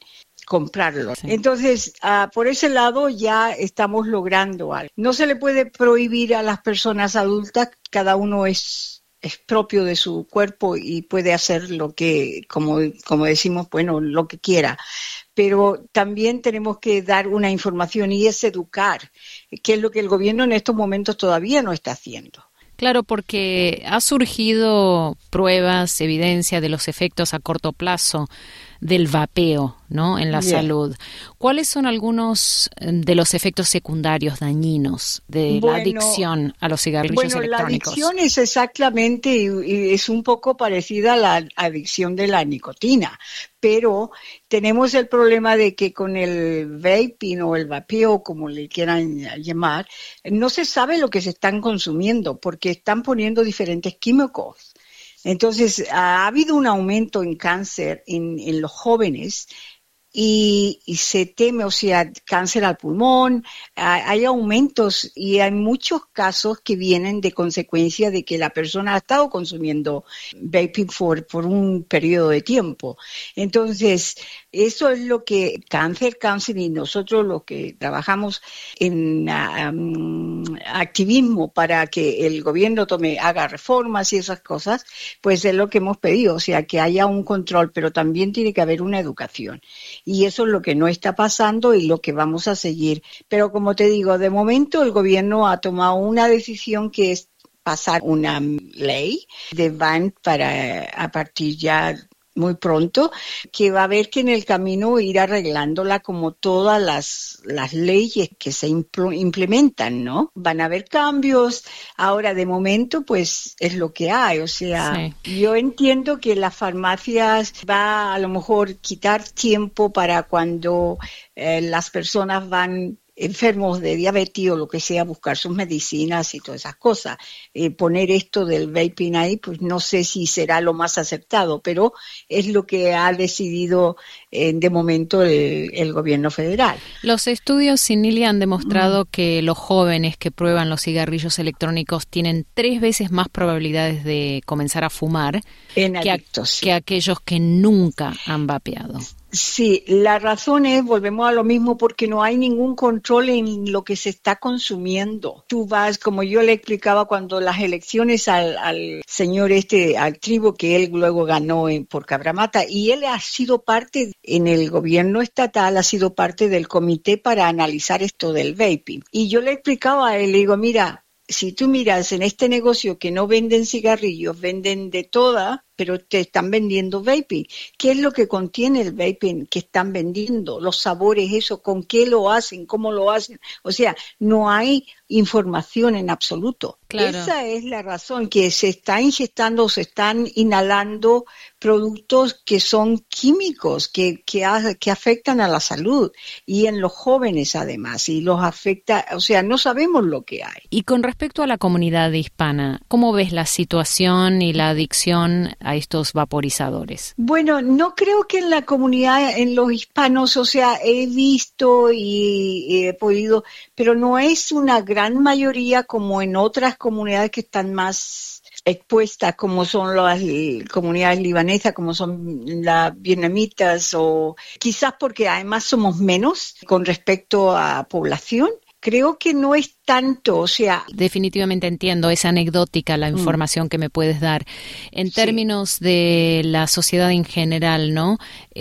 comprarlo. Sí. Entonces, por ese lado ya estamos logrando algo. No se le puede prohibir a las personas adultas, cada uno es propio de su cuerpo y puede hacer lo que, como decimos, bueno, lo que quiera. Pero también tenemos que dar una información y es educar, que es lo que el gobierno en estos momentos todavía no está haciendo. Claro, porque ha surgido pruebas, evidencia de los efectos a corto plazo del vapeo, ¿no?, en la salud. ¿Cuáles son algunos de los efectos secundarios dañinos de la adicción a los cigarrillos electrónicos? La adicción es exactamente, y es un poco parecida a la adicción de la nicotina, pero tenemos el problema de que con el vaping o el vapeo, como le quieran llamar, no se sabe lo que se están consumiendo porque están poniendo diferentes químicos. Entonces, ha habido un aumento en cáncer en los jóvenes y se teme, o sea, cáncer al pulmón, hay aumentos y hay muchos casos que vienen de consecuencia de que la persona ha estado consumiendo vaping por un periodo de tiempo. Entonces, eso es lo que cáncer y nosotros los que trabajamos en activismo para que el gobierno haga reformas y esas cosas, pues es lo que hemos pedido, o sea, que haya un control, pero también tiene que haber una educación. Y eso es lo que no está pasando y lo que vamos a seguir. Pero como te digo, de momento el gobierno ha tomado una decisión que es pasar una ley de ban para a partir ya muy pronto, que va a haber que en el camino ir arreglándola como todas las leyes que se implementan, ¿no? Van a haber cambios. Ahora, de momento, pues es lo que hay. O sea, yo entiendo que las farmacias va a lo mejor quitar tiempo para cuando las personas van enfermos de diabetes o lo que sea, buscar sus medicinas y todas esas cosas. Poner esto del vaping ahí, pues no sé si será lo más aceptado, pero es lo que ha decidido de momento el gobierno federal. Los estudios, Sinilia, han demostrado que los jóvenes que prueban los cigarrillos electrónicos tienen 3 veces más probabilidades de comenzar a fumar que aquellos que nunca han vapeado. Sí, la razón es, volvemos a lo mismo, porque no hay ningún control en lo que se está consumiendo. Tú vas, como yo le explicaba cuando las elecciones al señor al tribu que él luego ganó por Cabramata, y él ha sido parte, en el gobierno estatal, ha sido parte del comité para analizar esto del vaping. Y yo le explicaba a él, le digo, mira, si tú miras en este negocio que no venden cigarrillos, venden de toda, pero te están vendiendo vaping. ¿Qué es lo que contiene el vaping que están vendiendo? Los sabores, eso, ¿con qué lo hacen? ¿Cómo lo hacen? O sea, no hay información en absoluto. Claro. Esa es la razón, que se está inyectando, se están inhalando productos que son químicos, que afectan a la salud y en los jóvenes además, y los afecta, o sea, no sabemos lo que hay. Y con respecto a la comunidad hispana, ¿cómo ves la situación y la adicción a estos vaporizadores? Bueno, no creo que en la comunidad, en los hispanos, o sea, he visto y he podido, pero no es una gran mayoría como en otras comunidades que están más expuestas, como son las comunidades libanesas, como son las vietnamitas, o quizás porque además somos menos con respecto a población. Creo que no es tanto, o sea... Definitivamente entiendo, es anecdótica la información que me puedes dar. En términos de la sociedad en general, ¿no?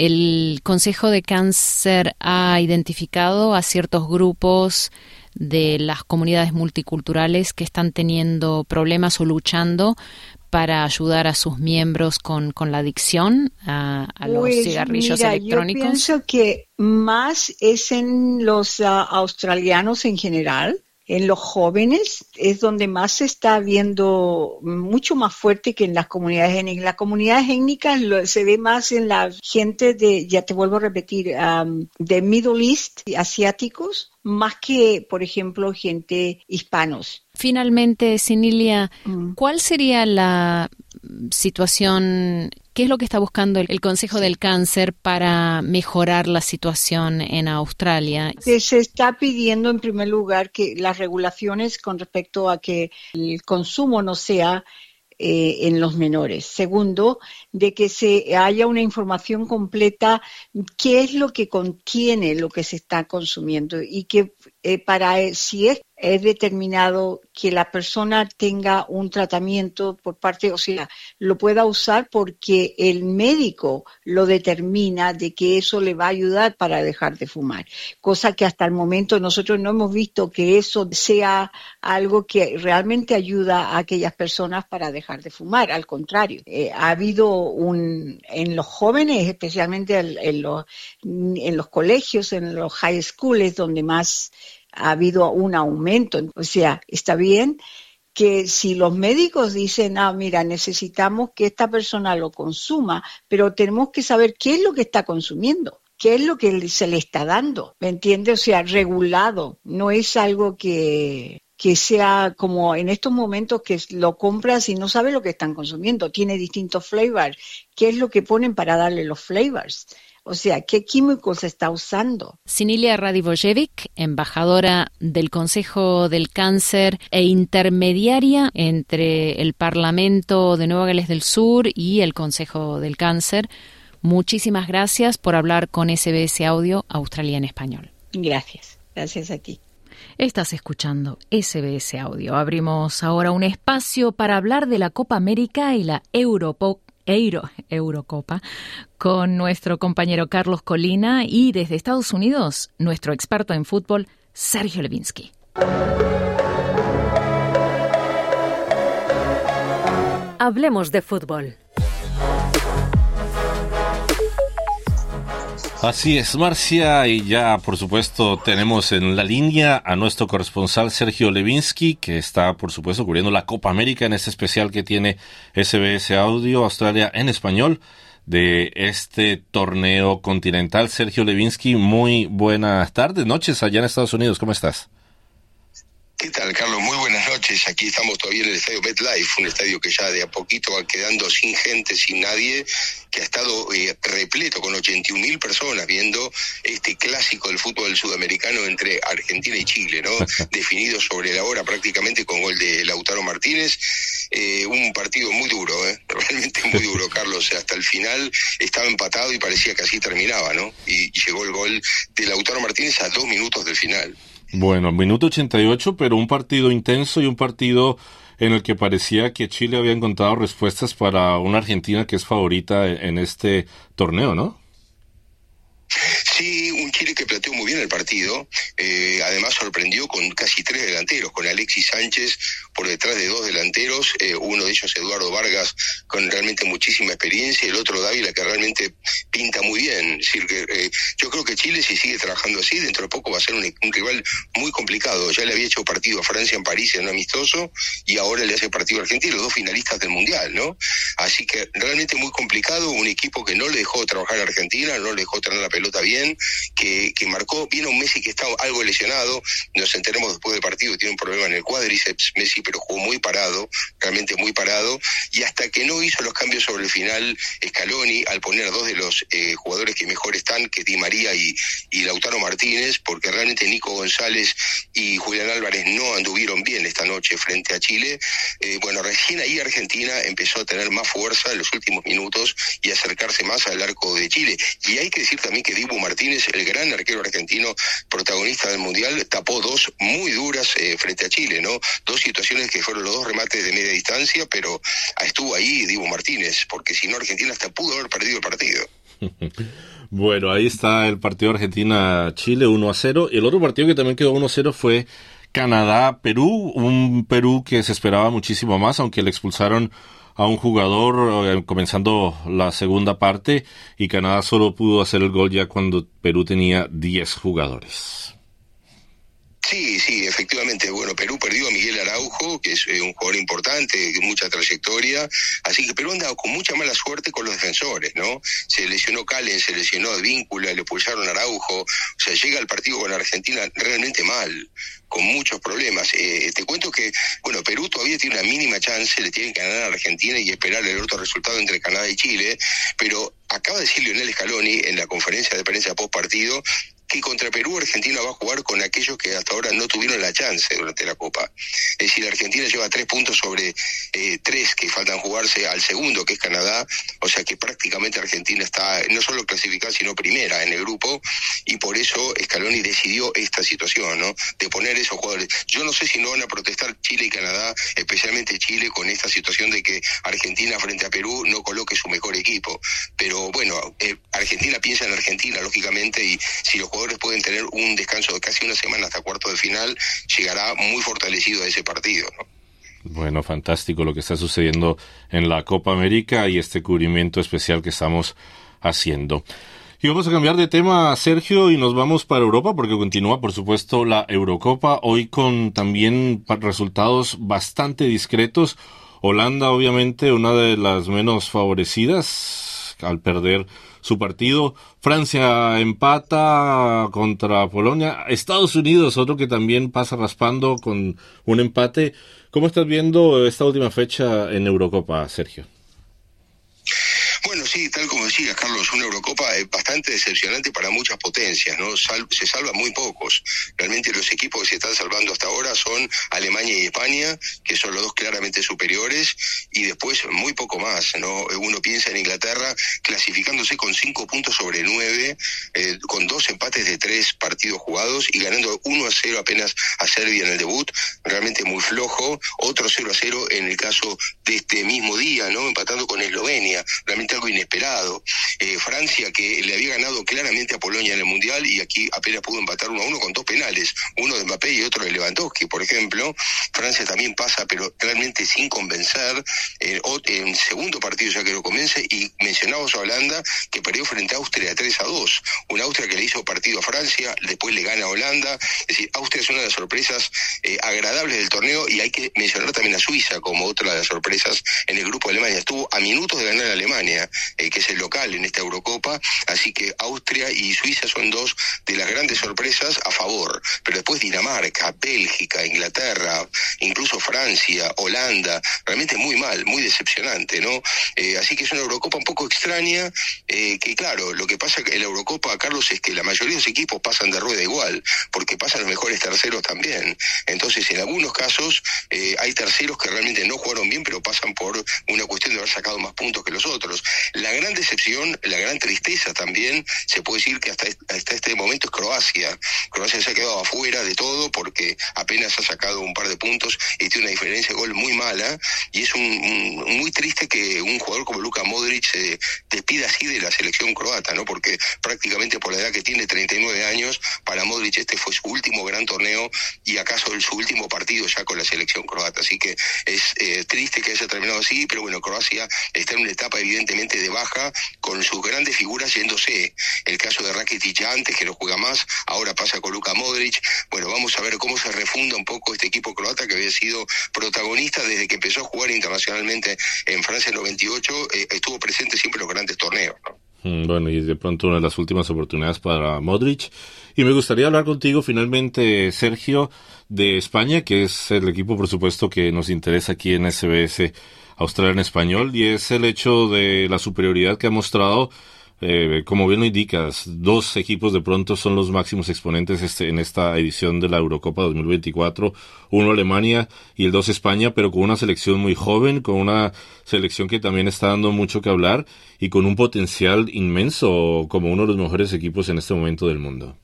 El Consejo de Cáncer ha identificado a ciertos grupos de las comunidades multiculturales que están teniendo problemas o luchando para ayudar a sus miembros con la adicción a los cigarrillos electrónicos? Yo pienso que más es en los australianos en general. En los jóvenes es donde más se está viendo mucho más fuerte que en las comunidades étnicas. Las comunidades étnicas se ve más en la gente ya te vuelvo a repetir, de Middle East, asiáticos, más que, por ejemplo, gente hispanos. Finalmente, Sinilia, ¿cuál sería la situación? ¿Qué es lo que está buscando el Consejo del Cáncer para mejorar la situación en Australia? Se está pidiendo, en primer lugar, que las regulaciones con respecto a que el consumo no sea en los menores. Segundo, de que se haya una información completa qué es lo que contiene lo que se está consumiendo y que si es determinado que la persona tenga un tratamiento por parte, o sea, lo pueda usar porque el médico lo determina de que eso le va a ayudar para dejar de fumar. Cosa que hasta el momento nosotros no hemos visto que eso sea algo que realmente ayuda a aquellas personas para dejar de fumar. Al contrario, ha habido en los jóvenes, especialmente en los colegios, en los high schools, donde más ha habido un aumento. O sea, está bien que si los médicos dicen, mira, necesitamos que esta persona lo consuma, pero tenemos que saber qué es lo que está consumiendo, qué es lo que se le está dando, ¿me entiendes? O sea, regulado, no es algo que sea como en estos momentos que lo compras y no sabes lo que están consumiendo, tiene distintos flavors, qué es lo que ponen para darle los flavors. O sea, ¿qué químicos se está usando? Sinilia Radivojevic, embajadora del Consejo del Cáncer e intermediaria entre el Parlamento de Nueva Gales del Sur y el Consejo del Cáncer. Muchísimas gracias por hablar con SBS Audio Australia en Español. Gracias. Gracias a ti. Estás escuchando SBS Audio. Abrimos ahora un espacio para hablar de la Copa América y la Eurocopa con nuestro compañero Carlos Colina y desde Estados Unidos, nuestro experto en fútbol, Sergio Levinsky. Hablemos de fútbol. Así es, Marcia, y ya por supuesto tenemos en la línea a nuestro corresponsal Sergio Levinsky, que está por supuesto cubriendo la Copa América en este especial que tiene SBS Audio Australia en español de este torneo continental. Sergio Levinsky, muy buenas tardes, noches allá en Estados Unidos, ¿cómo estás? ¿Qué tal, Carlos? Muy buenas noches. Aquí estamos todavía en el estadio MetLife, un estadio que ya de a poquito va quedando sin gente, sin nadie, que ha estado repleto con 81.000 personas viendo este clásico del fútbol sudamericano entre Argentina y Chile, ¿no? Definido sobre la hora prácticamente con gol de Lautaro Martínez. Un partido muy duro, realmente muy duro, Carlos. Hasta el final estaba empatado y parecía que así terminaba, ¿no? Y llegó el gol de Lautaro Martínez a 2 minutos del final. Bueno, minuto 88, pero un partido intenso y un partido en el que parecía que Chile había encontrado respuestas para una Argentina que es favorita en este torneo, ¿no? Sí, un Chile que planteó muy bien el partido, además sorprendió con casi 3 delanteros, con Alexis Sánchez por detrás de 2 delanteros, uno de ellos Eduardo Vargas con realmente muchísima experiencia, y el otro Dávila que realmente pinta muy bien. Es decir, que yo creo que Chile, si sigue trabajando así, dentro de poco va a ser un rival muy complicado. Ya le había hecho partido a Francia en París en un amistoso y ahora le hace partido a Argentina, los 2 finalistas del Mundial, ¿no? Así que realmente muy complicado, un equipo que no le dejó trabajar a Argentina, no le dejó tener la pelota bien, que marcó bien a un Messi que estaba algo lesionado. Nos enteramos después del partido que tiene un problema en el cuádriceps Messi, pero jugó muy parado, realmente muy parado, y hasta que no hizo los cambios sobre el final Scaloni, al poner 2 de los jugadores que mejor están, que Di María y Lautaro Martínez, porque realmente Nico González y Julián Álvarez no anduvieron bien esta noche frente a Chile. Recién ahí Argentina empezó a tener más fuerza en los últimos minutos y acercarse más al arco de Chile. Y hay que decir también que Dibu Martínez, el gran arquero argentino protagonista del Mundial, tapó 2 muy duras frente a Chile, ¿no? 2 situaciones que fueron los 2 remates de media distancia, pero estuvo ahí Dibu Martínez, porque si no Argentina hasta pudo haber perdido el partido. Bueno, ahí está el partido Argentina-Chile 1-0. El otro partido que también quedó 1-0 fue Canadá-Perú, un Perú que se esperaba muchísimo más, aunque le expulsaron a un jugador comenzando la segunda parte, y Canadá solo pudo hacer el gol ya cuando Perú tenía 10 jugadores. Sí, efectivamente. Bueno, Perú perdió a Miguel Araujo, que es un jugador importante, de mucha trayectoria, así que Perú anda con mucha mala suerte con los defensores, ¿no? Se lesionó Calen, se lesionó Advíncula, le expulsaron a Araujo, o sea, llega al partido con Argentina realmente mal, con muchos problemas. Te cuento que, Perú todavía tiene una mínima chance, le tienen que ganar a Argentina y esperar el otro resultado entre Canadá y Chile, pero acaba de decir Lionel Scaloni en la conferencia de prensa post partido que contra Perú Argentina va a jugar con aquellos que hasta ahora no tuvieron la chance durante la Copa. Es decir, Argentina lleva 3 puntos sobre 3 que faltan jugarse al segundo, que es Canadá, o sea que prácticamente Argentina está no solo clasificada, sino primera en el grupo, y por eso Scaloni decidió esta situación, ¿no? De poner esos jugadores. Yo no sé si no van a protestar Chile y Canadá, especialmente Chile, con esta situación de que Argentina frente a Perú no coloque su mejor equipo. Pero bueno, Argentina piensa en Argentina, lógicamente, y si los jugadores pueden tener un descanso de casi una semana hasta cuartos de final, llegará muy fortalecido a ese partido, ¿no? Bueno, fantástico lo que está sucediendo en la Copa América y este cubrimiento especial que estamos haciendo. Y vamos a cambiar de tema, Sergio, y nos vamos para Europa porque continúa, por supuesto, la Eurocopa, hoy con también resultados bastante discretos. Holanda, obviamente, una de las menos favorecidas al perder su partido. Francia empata contra Polonia. Estados Unidos, otro que también pasa raspando con un empate. ¿Cómo estás viendo esta última fecha en Eurocopa, Sergio? Bueno, sí, tal como decías, Carlos, una Eurocopa bastante decepcionante para muchas potencias, ¿no? Se salvan muy pocos. Realmente los equipos que se están salvando hasta ahora son Alemania y España, que son los dos claramente superiores, y después muy poco más, ¿no? Uno piensa en Inglaterra clasificándose con 5 puntos sobre 9, con 2 empates de 3 partidos jugados y ganando 1-0 apenas a Serbia en el debut, realmente muy flojo. Otro 0-0 en el caso de este mismo día, ¿no? Empatando con Eslovenia, realmente algo inesperado. Francia, que le había ganado claramente a Polonia en el Mundial y aquí apenas pudo empatar 1-1 con 2 penales, uno de Mbappé y otro de Lewandowski, por ejemplo. Francia también pasa, pero realmente sin convencer. En segundo partido ya que lo convence, y mencionamos a Holanda, que perdió frente a Austria 3-2. Una Austria que le hizo partido a Francia, después le gana a Holanda. Es decir, Austria es una de las sorpresas agradables del torneo, y hay que mencionar también a Suiza como otra de las sorpresas en el grupo de Alemania. Estuvo a minutos de ganar a Alemania, que es el local en esta Eurocopa, así que Austria y Suiza son 2 de las grandes sorpresas a favor, pero después Dinamarca, Bélgica, Inglaterra, incluso Francia, Holanda, realmente muy mal, muy decepcionante, ¿no? Así que es una Eurocopa un poco extraña, que claro, lo que pasa en la Eurocopa, Carlos, es que la mayoría de los equipos pasan de rueda igual, porque pasan los mejores terceros también. Entonces, en algunos casos, hay terceros que realmente no jugaron bien, pero pasan por una cuestión de haber sacado más puntos que los otros. La gran decepción, la gran tristeza también, se puede decir que hasta este momento es Croacia. Croacia se ha quedado afuera de todo porque apenas ha sacado un par de puntos y tiene una diferencia de gol muy mala, y es muy triste que un jugador como Luka Modric se despida así de la selección croata, ¿no? Porque prácticamente por la edad que tiene, 39 años, para Modric este fue su último gran torneo y acaso su último partido ya con la selección croata. Así que es triste que haya terminado así, pero bueno, Croacia está en una etapa evidentemente de baja, con sus grandes figuras yéndose. El caso de Rakitic antes, que no juega más, ahora pasa con Luka Modric. Bueno, vamos a ver cómo se refunda un poco este equipo croata que había sido protagonista desde que empezó a jugar internacionalmente en Francia en 98, estuvo presente siempre en los grandes torneos, ¿no? Bueno, y de pronto una de las últimas oportunidades para Modric. Y me gustaría hablar contigo finalmente, Sergio, de España, que es el equipo, por supuesto, que nos interesa aquí en SBS Australia en Español, y es el hecho de la superioridad que ha mostrado, como bien lo indicas. 2 equipos de pronto son los máximos exponentes en esta edición de la Eurocopa 2024, uno Alemania y el 2 España, pero con una selección muy joven, con una selección que también está dando mucho que hablar y con un potencial inmenso como uno de los mejores equipos en este momento del mundo.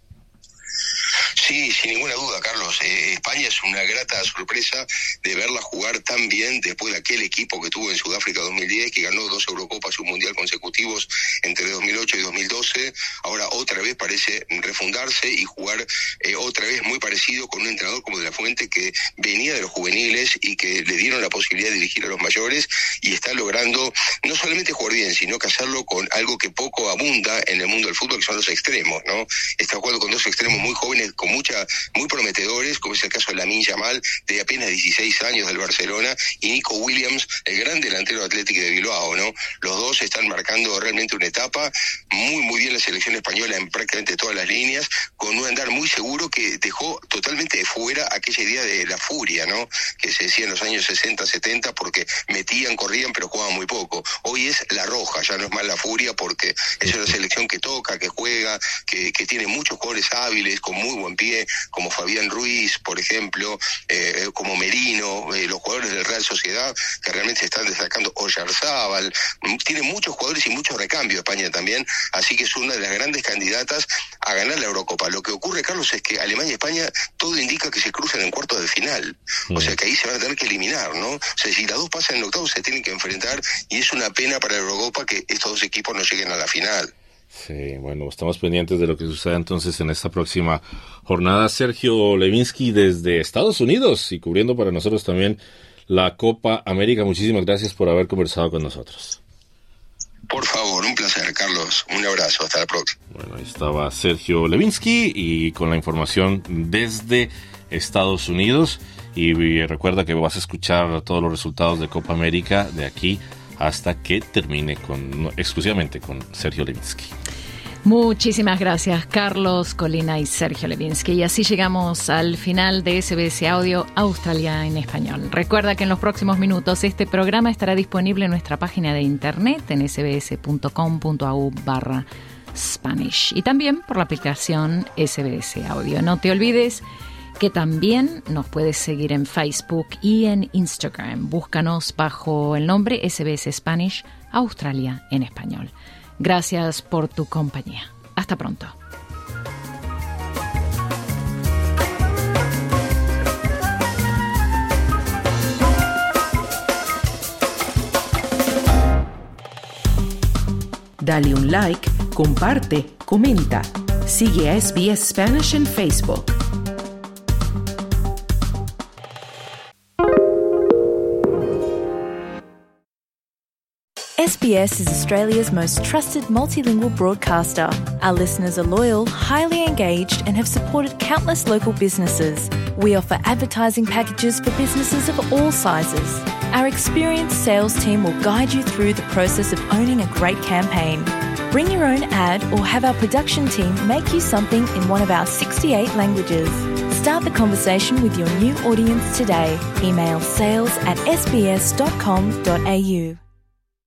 Sí, sin ninguna duda, Carlos. España es una grata sorpresa de verla jugar tan bien después de aquel equipo que tuvo en Sudáfrica 2010, que ganó 2 Eurocopas y un Mundial consecutivos entre 2008 y 2012. Ahora otra vez parece refundarse y jugar otra vez muy parecido con un entrenador como De La Fuente, que venía de los juveniles y que le dieron la posibilidad de dirigir a los mayores, y está logrando no solamente jugar bien, sino que hacerlo con algo que poco abunda en el mundo del fútbol, que son los extremos, ¿no? Está jugando con 2 extremos muy jóvenes, muy prometedores, como es el este caso Lamine Yamal, de apenas 16 años del Barcelona, y Nico Williams, el gran delantero Athletic de Bilbao, ¿no? Los dos están marcando realmente una etapa muy bien la selección española en prácticamente todas las líneas, con un andar muy seguro que dejó totalmente de fuera aquella idea de la furia, ¿no? Que se decía en los años 60, 70, porque metían, corrían, pero jugaban muy poco. Hoy es la roja, ya no es más la furia, porque es una selección que toca, que juega, que tiene muchos jugadores hábiles, con muy buen pie, como Fabián Ruiz, por ejemplo, como Merino, los jugadores del Real Sociedad, que realmente se están destacando, Oyarzábal, tiene muchos jugadores y muchos recambios España también, así que es una de las grandes candidatas a ganar la Eurocopa. Lo que ocurre, Carlos, es que Alemania y España, todo indica que se cruzan en cuartos de final, o sea que ahí se van a tener que eliminar, ¿no? O sea, si las dos pasan en octavos se tienen que enfrentar, y es una pena para la Eurocopa que estos dos equipos no lleguen a la final. Sí, bueno, estamos pendientes de lo que suceda entonces en esta próxima jornada. Sergio Levinsky desde Estados Unidos y cubriendo para nosotros también la Copa América. Muchísimas gracias por haber conversado con nosotros. Por favor, un placer, Carlos. Un abrazo, hasta la próxima. Bueno, ahí estaba Sergio Levinsky y con la información desde Estados Unidos. Y recuerda que vas a escuchar todos los resultados de Copa América de aquí hasta que termine exclusivamente con Sergio Levinsky. Muchísimas gracias, Carlos Colina y Sergio Levinsky. Y así llegamos al final de SBS Audio Australia en Español. Recuerda que en los próximos minutos este programa estará disponible en nuestra página de internet en sbs.com.au/Spanish y también por la aplicación SBS Audio. No te olvides que también nos puedes seguir en Facebook y en Instagram. Búscanos bajo el nombre SBS Spanish Australia en Español. Gracias por tu compañía. Hasta pronto. Dale un like, comparte, comenta. Sigue a SBS Spanish en Facebook. SBS is Australia's most trusted multilingual broadcaster. Our listeners are loyal, highly engaged, and have supported countless local businesses. We offer advertising packages for businesses of all sizes. Our experienced sales team will guide you through the process of owning a great campaign. Bring your own ad or have our production team make you something in one of our 68 languages. Start the conversation with your new audience today. Email sales@sbs.com.au.